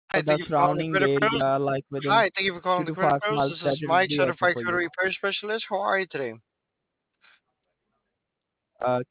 Hi, thank the you for calling the surrounding Credit Pros. area, like within Hi, thank you for calling two the to Credit five Pros. miles This that is it would Mike, be okay certified for credit you. repair specialist. How are you today? Uh,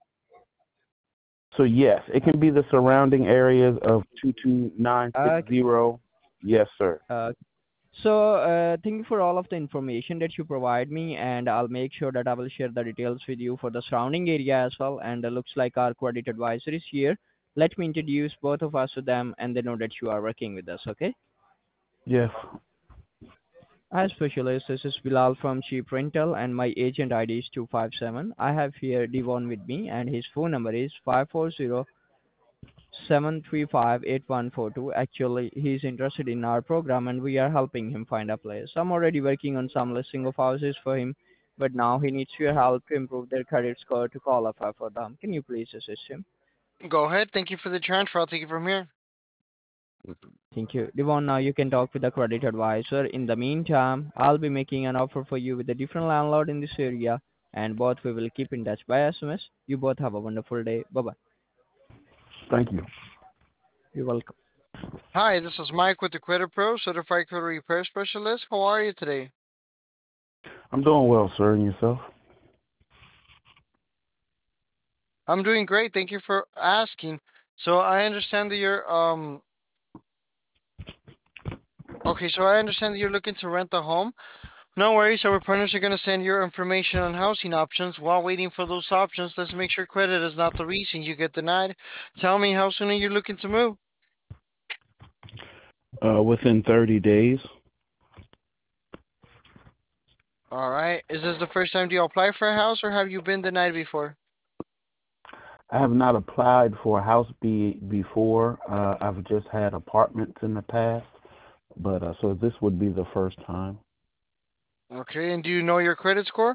So yes, it can be the surrounding areas of 22960. okay. Yes, sir. Uh, Thank you for all of the information that you provide me, and I'll make sure that I will share the details with you for the surrounding area as well. And looks like our credit advisor is here. Let me introduce both of us to them, and they know that you are working with us. Okay? Yes. Hi, specialist. This is Bilal from Cheap Rental, and my agent ID is 257. I have here Devon with me, and his phone number is 540-735-8142. Actually, he's interested in our program, and we are helping him find a place. I'm already working on some listing of houses for him, but now he needs your help to improve their credit score to qualify for them. Can you please assist him? Go ahead. Thank you for the transfer. I'll take it from here. Thank you. Devon, now you can talk with the credit advisor. In the meantime, I'll be making an offer for you with a different landlord in this area, and both we will keep in touch by SMS. You both have a wonderful day. Bye bye. Thank you. You're welcome. Hi, this is Mike with the Credit Pros, certified credit repair specialist. How are you today? I'm doing well, sir, and yourself? I'm doing great. Thank you for asking. So I understand that you're okay, so I understand that you're looking to rent a home. No worries, our partners are going to send your information on housing options. While waiting for those options, let's make sure credit is not the reason you get denied. Tell me, how soon are you looking to move? Within 30 days. All right. Is this the first time you apply for a house or have you been denied before? I have not applied for a house before. I've just had apartments in the past, but so this would be the first time. Okay, and do you know your credit score?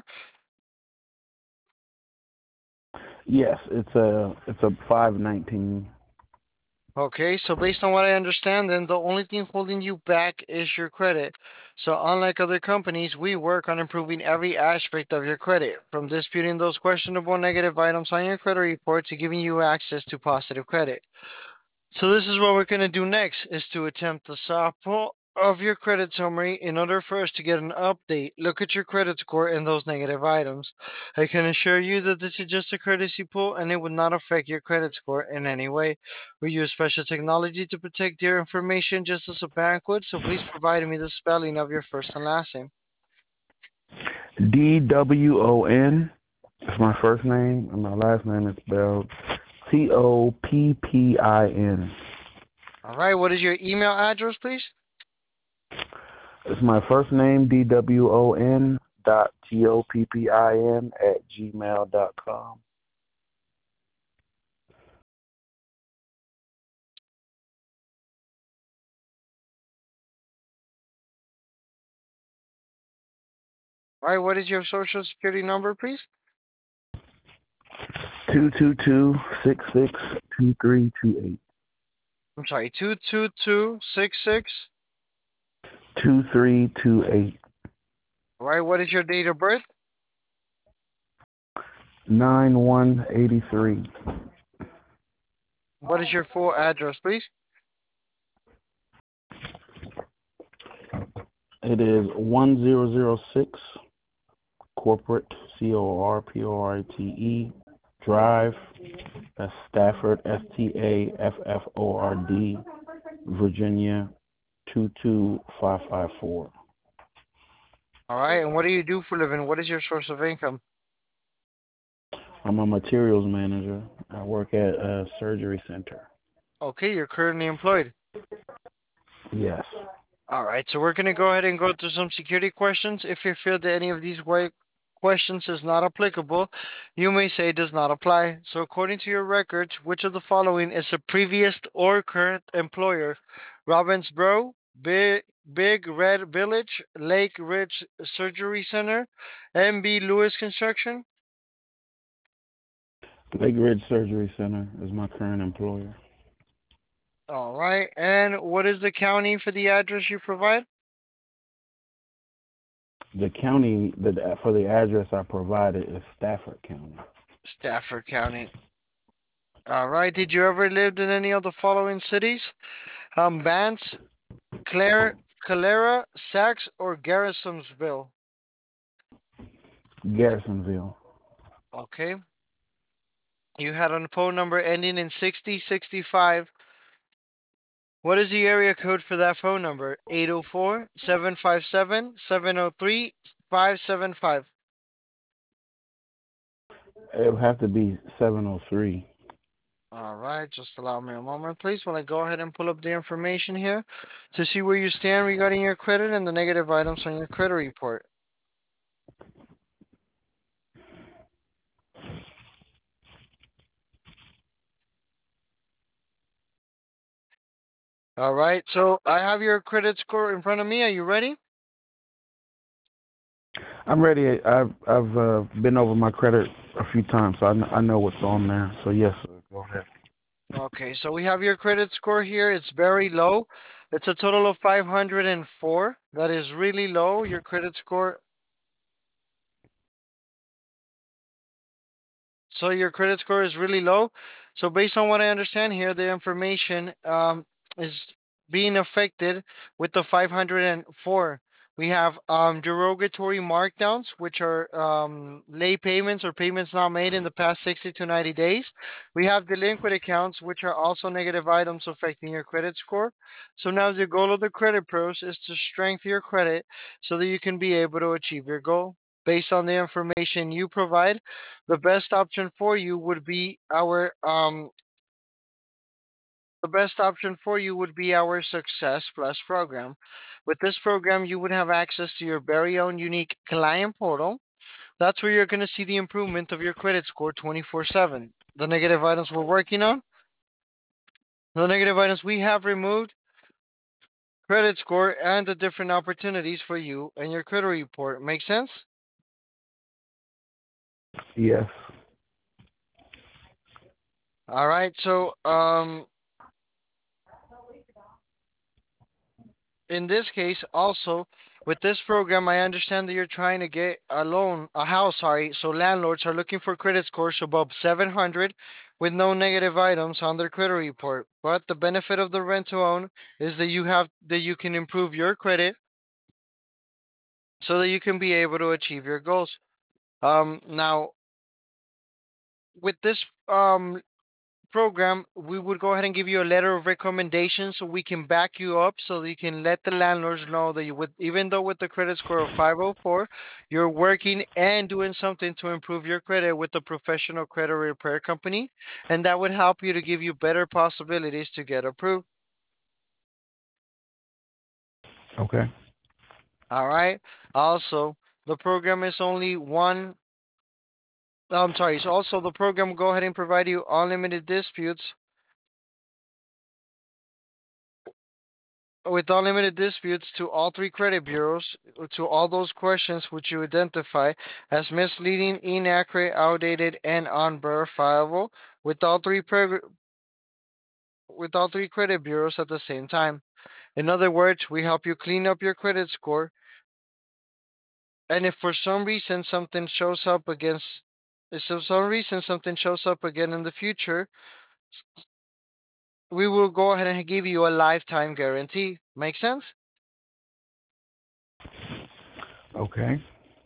Yes, it's a 519. Okay, so based on what I understand, then the only thing holding you back is your credit. So, unlike other companies, we work on improving every aspect of your credit, from disputing those questionable negative items on your credit report to giving you access to positive credit. So this is what we're going to do next is to attempt the soft pull of your credit summary in order for us to get an update. Look at your credit score and those negative items. I can assure you that this is just a courtesy pull and it would not affect your credit score in any way. We use special technology to protect your information just as a bank would, so please provide me the spelling of your first and last name. DWON is my first name, and my last name is spelled TOPPIN. All right, what is your email address, please? It's my first name, DWON dot TOPPIN at gmail.com. All right, what is your social security number, please? 222-66-2328. I'm sorry, 22266. 2328. All right, what is your date of birth? 9183. What is your full address, please? It is 1006 Corporate, Corporate Drive. That's Stafford, Stafford, Virginia 22554. All right, and what do you do for a living? What is your source of income? I'm a materials manager. I work at a surgery center. Okay, you're currently employed. Yes. All right, so we're going to go ahead and go through some security questions. If you feel that any of these questions is not applicable, you may say does not apply. So, according to your records, which of the following is a previous or current employer? Robbinsboro, Big Red Village, Lake Ridge Surgery Center, MB Lewis Construction. Lake Ridge Surgery Center is my current employer. All right, and what is the county for the address you provide? The county for the address I provided is Stafford County. Stafford County. All right. Did you ever live in any of the following cities? Vance, Claire, Calera, Sachs, or Garrisonsville? Garrisonville. Okay. You had a phone number ending in 6065. What is the area code for that phone number? 804-757-703-575. It would have to be 703. All right, just allow me a moment, please, while I go ahead and pull up the information here to see where you stand regarding your credit and the negative items on your credit report. All right, so I have your credit score in front of me. Are you ready? I'm ready. I've been over my credit a few times, so I know what's on there. So yes, sir. Go ahead. Okay, so we have your credit score here. It's very low. It's a total of 504. That is really low. Your credit score. So your credit score is really low. So based on what I understand here, the information is being affected with the 504. We have derogatory markdowns, which are late payments or payments not made in the past 60 to 90 days. We have delinquent accounts, which are also negative items affecting your credit score. So now the goal of the credit pros is to strengthen your credit so that you can be able to achieve your goal. Based on the information you provide, the best option for you would be our Success Plus program. With this program, you would have access to your very own unique client portal. That's where you're going to see the improvement of your credit score 24/7. The negative items we're working on, the negative items we have removed, credit score, and the different opportunities for you and your credit report. Make sense? Yes. All right. So, in this case, also with this program, I understand that you're trying to get a loan, a house, sorry. So landlords are looking for credit scores above 700 with no negative items on their credit report. But the benefit of the rent to own is that you can improve your credit so that you can be able to achieve your goals. Now with this program, we would go ahead and give you a letter of recommendation so we can back you up so that you can let the landlords know that you would, even though with the credit score of 504, you're working and doing something to improve your credit with a professional credit repair company. And that would help you to give you better possibilities to get approved. Okay. All right. Also, the program is only one. I'm sorry. So also the program will go ahead and provide you unlimited disputes with unlimited disputes to all three credit bureaus to all those questions which you identify as misleading, inaccurate, outdated, and unverifiable with with all three credit bureaus at the same time. In other words, we help you clean up your credit score, and if for some reason something shows up against if for some reason something shows up again in the future, we will go ahead and give you a lifetime guarantee. Make sense? Okay.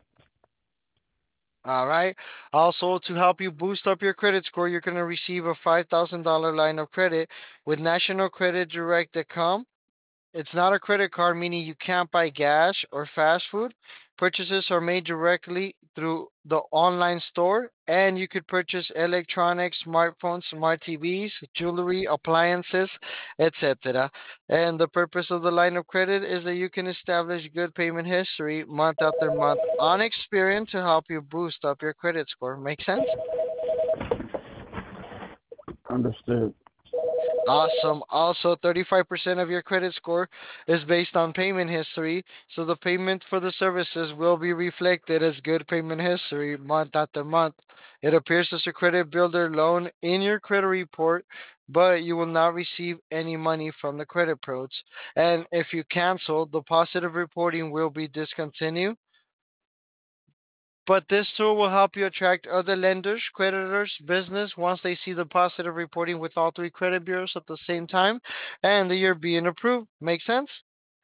All right. Also, to help you boost up your credit score, you're going to receive a $5,000 line of credit with National Credit Direct.com. It's not a credit card, meaning you can't buy gas or fast food. Purchases are made directly through the online store, and you could purchase electronics, smartphones, smart TVs, jewelry, appliances, etc. And the purpose of the line of credit is that you can establish good payment history month after month on Experian to help you boost up your credit score. Make sense? Understood. Awesome. Also, 35% of your credit score is based on payment history, so the payment for the services will be reflected as good payment history month after month. It appears as a credit builder loan in your credit report, but you will not receive any money from the credit pros. And if you cancel, the positive reporting will be discontinued, But this tool will help you attract other lenders, creditors, business once they see the positive reporting with all three credit bureaus at the same time and that you're being approved. Make sense?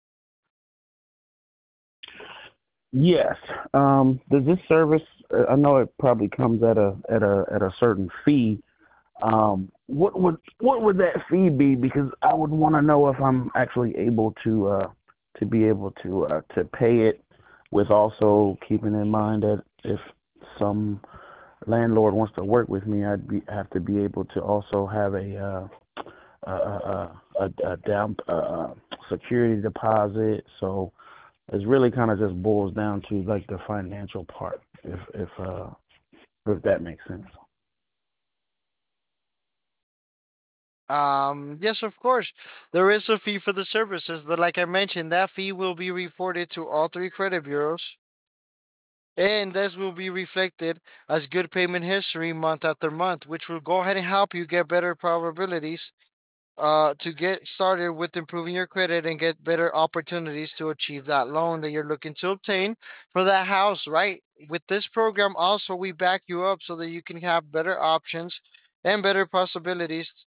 Yes. Does this service? I know it probably comes at a certain fee. What would that fee be? Because I would want to know if I'm actually able to be able to pay it, with also keeping in mind that if some landlord wants to work with me, have to be able to also have a down security deposit. So it's really kind of just boils down to like the financial part, if that makes sense. Yes, of course. There is a fee for the services, but like I mentioned, that fee will be reported to all three credit bureaus, and this will be reflected as good payment history month after month, which will go ahead and help you get better probabilities to get started with improving your credit and get better opportunities to achieve that loan that you're looking to obtain for that house, right? With this program, also, we back you up so that you can have better options and better possibilities,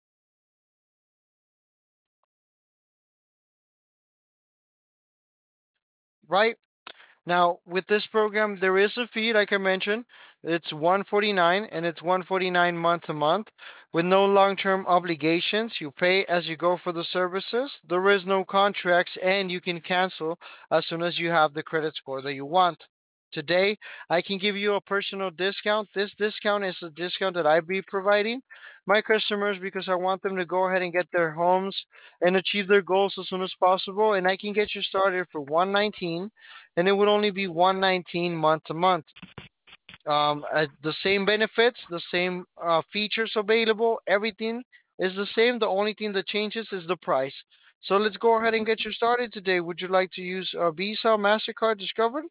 right? Now, with this program, there is a fee, like I mentioned. It's 149 and it's 149 month to month with no long-term obligations. You pay as you go for the services. There is no contracts and you can cancel as soon as you have the credit score that you want. Today, I can give you a personal discount. This discount is a discount that I be providing my customers because I want them to go ahead and get their homes and achieve their goals as soon as possible. And I can get you started for 119 and it would only be 119 month to month. The same benefits, the same features available, everything is the same. The only thing that changes is the price. So let's go ahead and get you started today. Would you like to use Visa, Mastercard, Discover?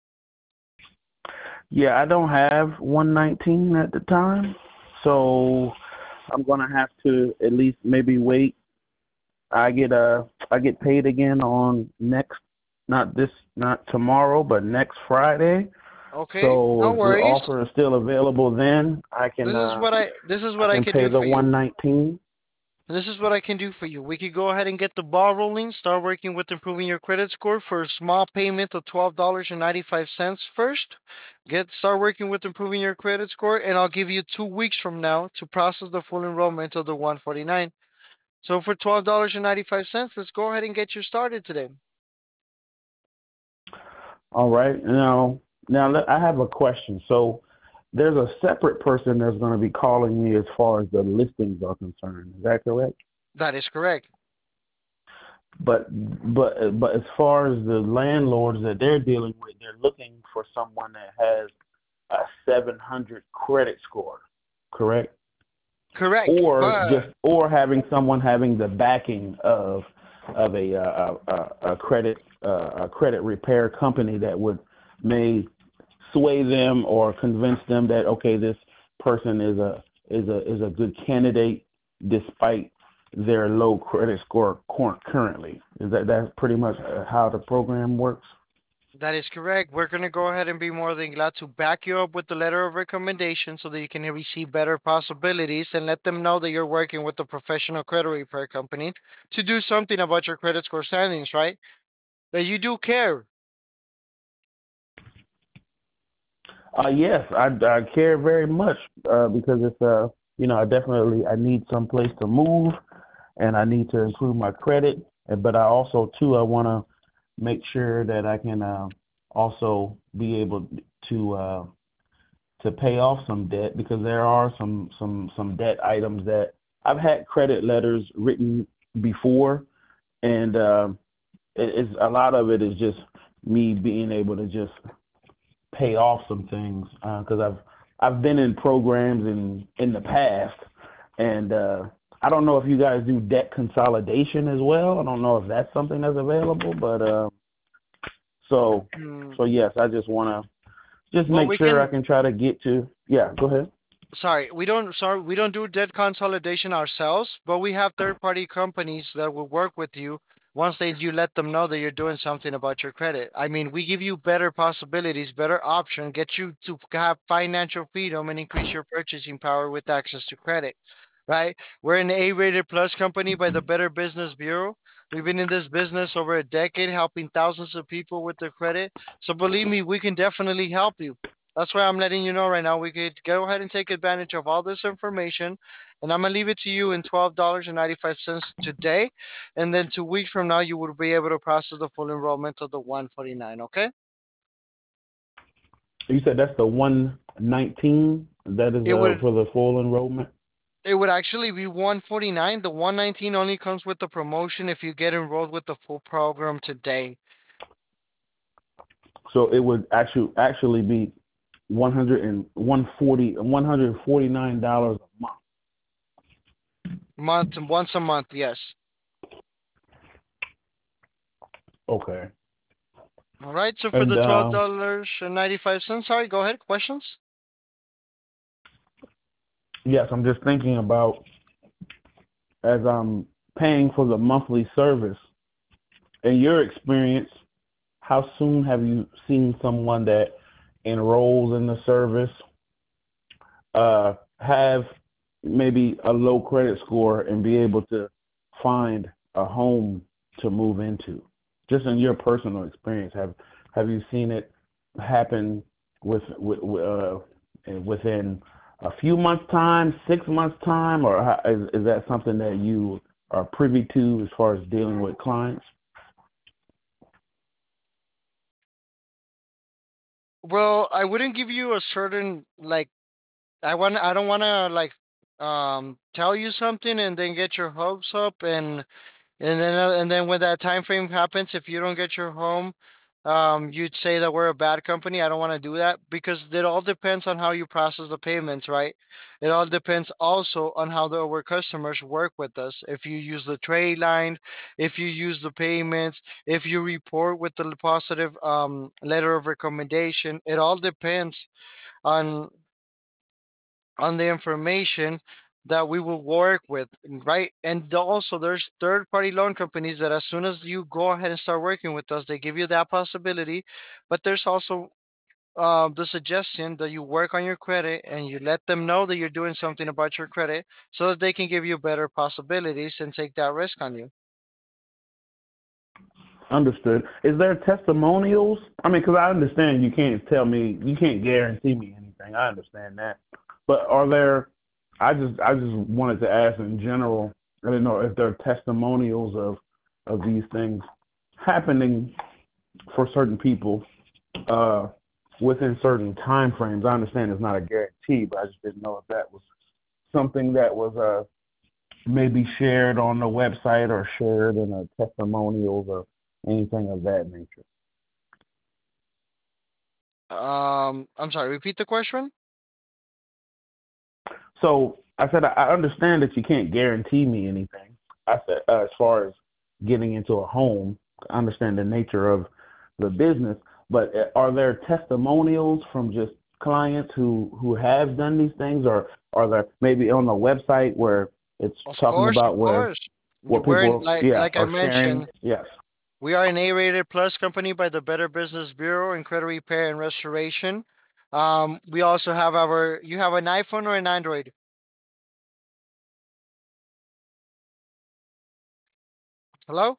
Yeah, I don't have 119 at the time, so I'm gonna have to at least maybe wait. I get paid again on next, not tomorrow, but next Friday. Okay, So no if the worries. offer is still available, then This is I what I can can pay do the for you. 119. This is what I can do for you. We could go ahead and get the ball rolling, start working with improving your credit score for a small payment of $12.95 first. Start working with improving your credit score, and I'll give you 2 weeks from now to process the full enrollment of the 149. So for $12.95, let's go ahead and get you started today. All right. I have a question. So there's a separate person that's going to be calling me as far as the listings are concerned. Is that correct? That is correct. But but as far as the landlords that they're dealing with, they're looking for someone that has a 700 credit score, correct? Correct. Or just But or having someone having the backing of a credit repair company that would may sway them or convince them that okay, this person is a good candidate despite their low credit score currently. Is that's pretty much how the program works? that is correct. We're going to go ahead and be more than glad to back you up with the letter of recommendation so that you can receive better possibilities and let them know that you're working with a professional credit repair company to do something about your credit score standings, right? That you do care. Yes, I care very much because it's I need some place to move and I need to improve my credit. But I also too I want to make sure that I can also be able to pay off some debt because there are some debt items that I've had credit letters written before, and it's a lot of it is just me being able to just pay off some things because I've been in programs in the past, and I don't know if you guys do debt consolidation as well. I don't know if that's something that's available, but so Hmm. so yes, I just want to just Well, make we sure I can. can try to get to. Yeah, go ahead. Sorry, we don't do debt consolidation ourselves, but we have third-party companies that will work with you once you let them know that you're doing something about your credit. I mean, we give you better possibilities, better option, get you to have financial freedom and increase your purchasing power with access to credit, right? We're an A-rated plus company by the Better Business Bureau. We've been in this business over a decade, helping thousands of people with their credit. So believe me, we can definitely help you. That's why I'm letting you know right now. We could go ahead and take advantage of all this information, and I'm gonna leave it to you in $12.95 today, and then 2 weeks from now you will be able to process the full enrollment of the 149. Okay? You said that's the 119. That is It would for the full enrollment. it would actually be 149. The 119 only comes with the promotion if you get enrolled with the full program today. So it would actually be 149 dollars a month. Once a month, yes. Okay. All right. So for And the $12.95, sorry, go ahead. Questions? yes, I'm just thinking about as I'm paying for the monthly service. In your experience, how soon have you seen someone that enrolls in the service have maybe a low credit score and be able to find a home to move into? Just in your personal experience, have you seen it happen within a few months time, 6 months time, or is that something that you are privy to as far as dealing with clients? Well, I wouldn't give you a certain like I don't want to like tell you something and then get your hopes up, and then when that time frame happens, if you don't get your home, you'd say that we're a bad company. I don't want to do that because it all depends on how you process the payments, right? It all depends also on how our customers work with us. If you use the trade line, if you use the payments, if you report with the positive letter of recommendation, it all depends on the information that we will work with, right? And also, there's third party loan companies that as soon as you go ahead and start working with us, they give you that possibility. But there's also the suggestion that you work on your credit and you let them know that you're doing something about your credit so that they can give you better possibilities and take that risk on you. Understood. Is there testimonials? I mean, because I understand you can't tell me, you can't guarantee me anything. I understand that. But are there? I just wanted to ask in general. I didn't know if there are testimonials of these things happening for certain people uh, within certain time frames. I understand it's not a guarantee, but I just didn't know if that was something that was maybe shared on the website or shared in a testimonials or anything of that nature. I'm sorry, repeat the question. So I said I understand that you can't guarantee me anything. I said as far as getting into a home, I understand the nature of the business, but are there testimonials from just clients who have done these things, or are there maybe on the website where it's talking Of about where course. what We're in, people like I are sharing? mentioned, Yes. we are an A-rated plus company by the Better Business Bureau in credit repair and restoration. We also have you have an iPhone or an Android? Hello?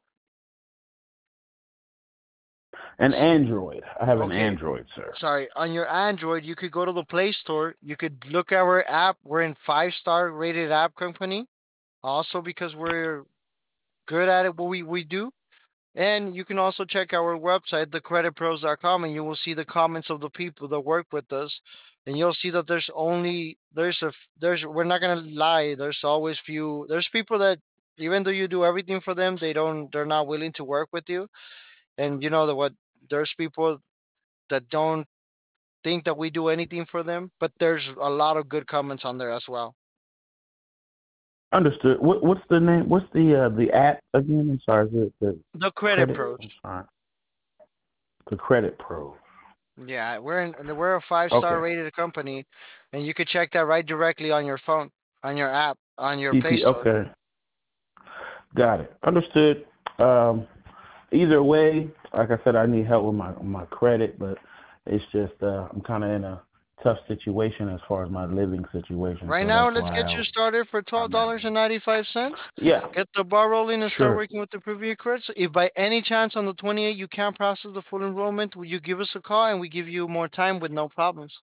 An Android. I have an Okay, Android, sir. sorry. On your Android, you could go to the Play Store. You could look at our app. We're in five-star rated app company. Also because we're good at it, what we do. And you can also check our website, thecreditpros.com, and you will see the comments of the people that work with us. And you'll see that we're not gonna lie, there's people that even though you do everything for them, they're not willing to work with you. And you know that what there's people that don't think that we do anything for them, but there's a lot of good comments on there as well. Understood. What's the name? What's the app again? I'm sorry. The The Credit credit. Pros. I'm sorry. The Credit Pro. Yeah, we're a five-star Okay. rated company, and you could check that right directly on your phone, on your app, on your Play CP. Store. Okay. Got it. Understood. Um, Either way, like I said, I need help with my credit, but it's just I'm kind of in a tough situation as far as my living situation, Right so now, that's let's why get you started for I'm asking. $12.95. Yeah, Get the ball rolling and start sure, working with the Privy credit. So if by any chance on the 28th you can't process the full enrollment, will you give us a call and we give you more time with no problems?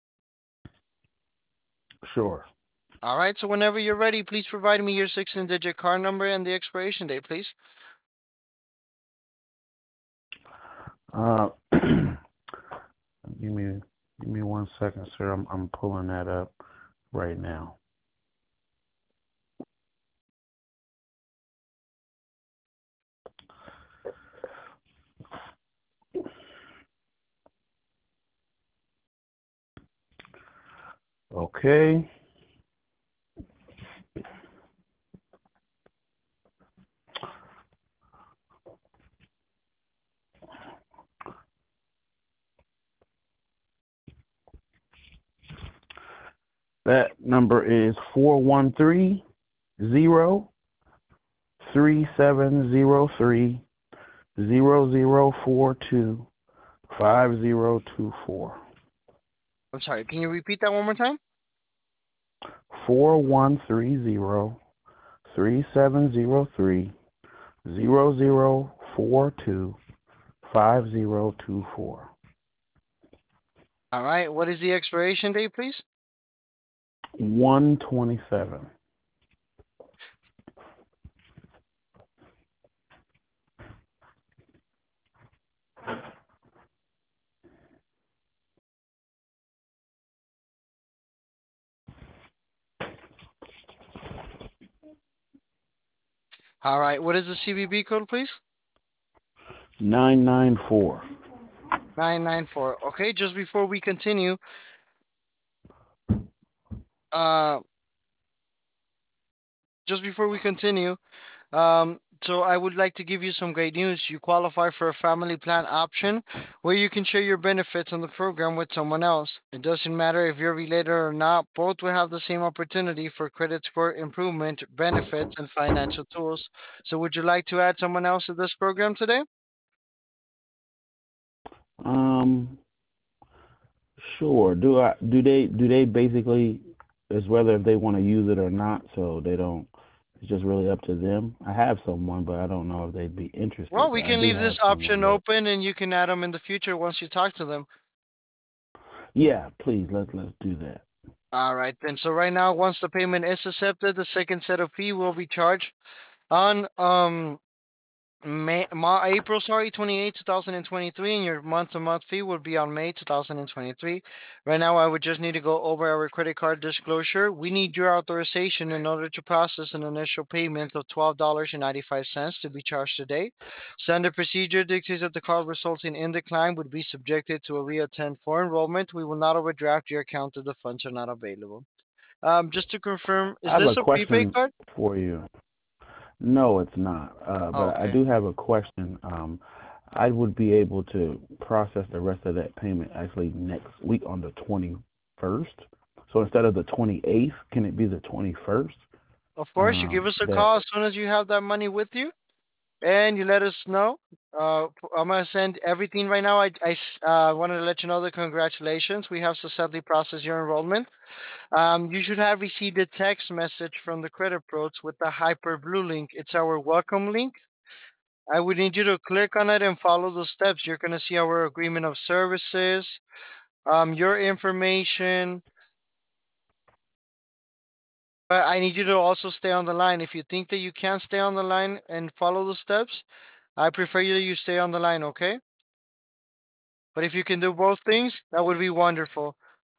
sure. All right, so whenever you're ready, please provide me your 16-digit card number and the expiration date, please. Uh, give me give me 1 second, sir. I'm pulling that up right now. Okay. That number is 413-03703-0042-5024. I'm sorry, can you repeat that one more time? 4130-3703-0042-5024. All right, what is the expiration date, please? 127. All right, what is the CVV code, please? 994. 994. Okay, uh, just before we continue, so I would like to give you some great news. You qualify for a family plan option where you can share your benefits on the program with someone else. It doesn't matter if you're related or not, both will have the same opportunity for credit score improvement, benefits, and financial tools. So would you like to add someone else to this program today? Um, sure. Do they basically, it's whether if they want to use it or not, so they don't, it's just really up to them. I have someone, but I don't know if they'd be Well, interested. we But I can do leave have this someone, option but open and you can add them in the future once you talk to them. yeah, please let's do that. All right, then. So right now, once the payment is accepted, the second set of fee will be charged on April, sorry, 28, 2023, and your month-to-month fee will be on May 2023. Right now, I would just need to go over our credit card disclosure. We need your authorization in order to process an initial payment of $12.95 to be charged today. Standard procedure dictates that the card resulting in decline would be subjected to a reattend for enrollment. We will not overdraft your account if the funds are not available. Just to confirm, I is have a this a prepaid question card? for you. No, it's not. Oh, But I okay. do have a question. I would be able to process the rest of that payment actually next week on the 21st. So instead of the 28th, can it be the 21st? Of course, you give us a That call as soon as you have that money with you, and you let us know. I'm gonna send everything right now. I wanted to let you know that congratulations, we have successfully processed your enrollment. You should have received a text message from the credit pros with the Hyper Blue link. It's our welcome link. I would need you to click on it and follow the steps. You're gonna see our agreement of services, your information. But I need you to also stay on the line. If you think that you can't stay on the line and follow the steps, I prefer you that you stay on the line, okay? But if you can do both things, that would be wonderful.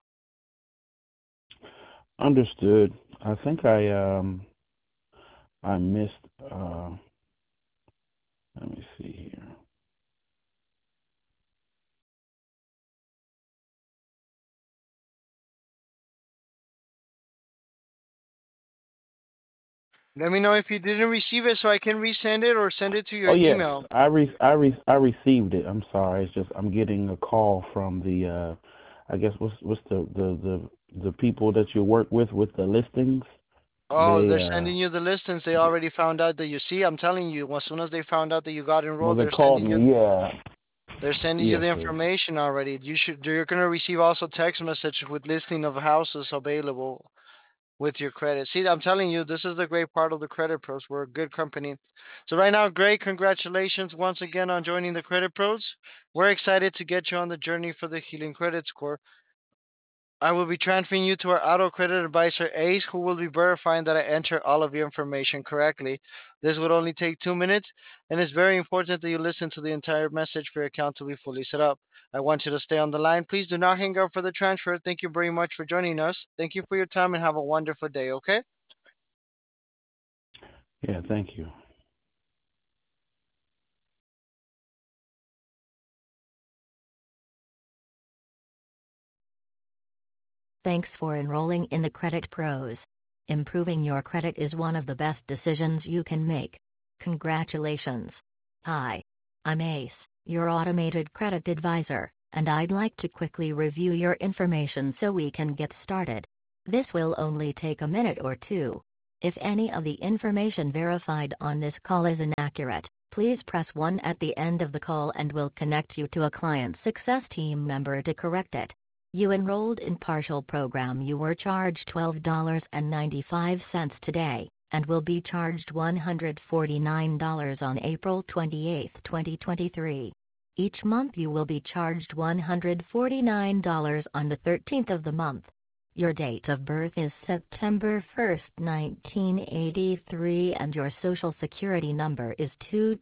understood. I think I missed let me see here. Let me know if you didn't receive it so I can resend it or send it to Oh your yes, email. I received it. I'm sorry. It's just I'm getting a call from the I guess what's the people that you work with the listings. Oh, they're sending you the listings. They already found out that you see. I'm telling you, as soon as they found out that you got well, enrolled, they called me. Yeah. they're sending you Yes, the sir. information already. You're gonna receive also text message with listing of houses available with your credit. See, I'm telling you, this is the great part of the Credit Pros. We're a good company. So right now, great congratulations once again on joining the Credit Pros. We're excited to get you on the journey for the Healing Credit Score. I will be transferring you to our auto credit advisor Ace, who will be verifying that I enter all of your information correctly. This would only take 2 minutes, and it's very important that you listen to the entire message for your account to be fully set up. I want you to stay on the line. Please do not hang up for the transfer. Thank you very much for joining us. Thank you for your time and have a wonderful day, okay? Yeah, thank you. Thanks for enrolling in the Credit Pros. Improving your credit is one of the best decisions you can make. Congratulations. Hi. I'm Ace, your automated credit advisor, and I'd like to quickly review your information so we can get started. This will only take a minute or two. If any of the information verified on this call is inaccurate, please press 1 at the end of the call and we'll connect you to a client success team member to correct it. You enrolled in partial program. You were charged $12.95 today, and will be charged $149 on April 28, 2023. Each month you will be charged $149 on the 13th of the month. Your date of birth is September 1st, 1983, and your social security number is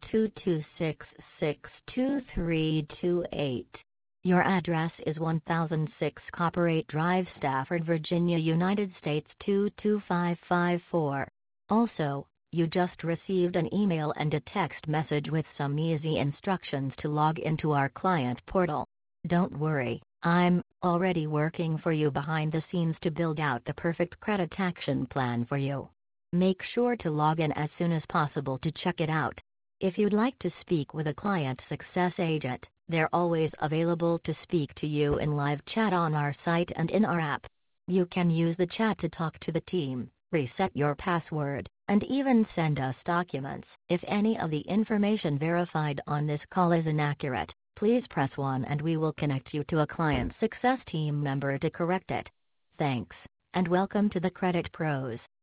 222662328. Your address is 1006 Copper 8 Drive, Stafford, Virginia, United States 22554. Also, you just received an email and a text message with some easy instructions to log into our client portal. Don't worry, I'm already working for you behind the scenes to build out the perfect credit action plan for you. Make sure to log in as soon as possible to check it out. If you'd like to speak with a client success agent, they're always available to speak to you in live chat on our site and in our app. You can use the chat to talk to the team, reset your password, and even send us documents. If any of the information verified on this call is inaccurate, please press 1 and we will connect you to a client success team member to correct it. Thanks, and welcome to the Credit Pros.